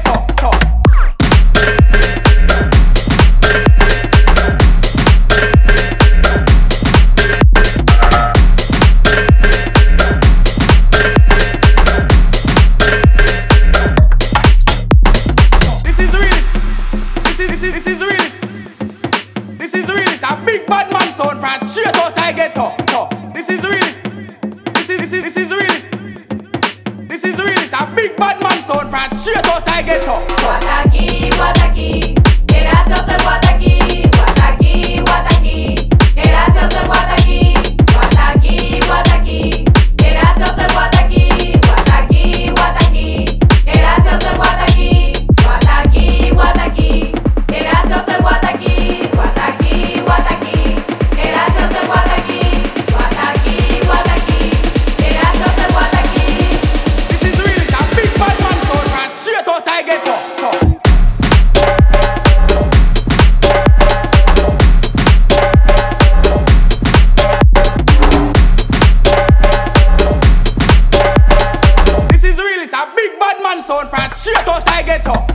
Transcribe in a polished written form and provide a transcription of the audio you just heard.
ghetto. This is the realest. This is the realest. A big bad man sound from straight out I ghetto. This is the realest. This is the realest. This is the realest. A big bad man sound from straight out I ghetto. Guataqui, Guataqui, qué gracioso el Guataqui. Guataqui, Guataqui, qué gracioso el Guataqui. Guataqui, Guataqui, qué gracioso el Guataqui. Guataqui, Guataqui, qué gracioso el Guataqui. Guataqui, Guataqui, qué gracioso el Guataqui. Guataqui, Guataqui, qué gracioso el Guataqui. Guataqui, Guataqui, qué gracioso el Guataqui. This is the realest. A big bad man sound from straight out I ghetto. This is the realest. A big bad man sound from straight out I ghetto.